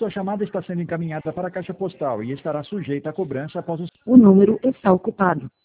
Sua chamada está sendo encaminhada para a caixa postal e estará sujeita a cobrança após o... O número está ocupado.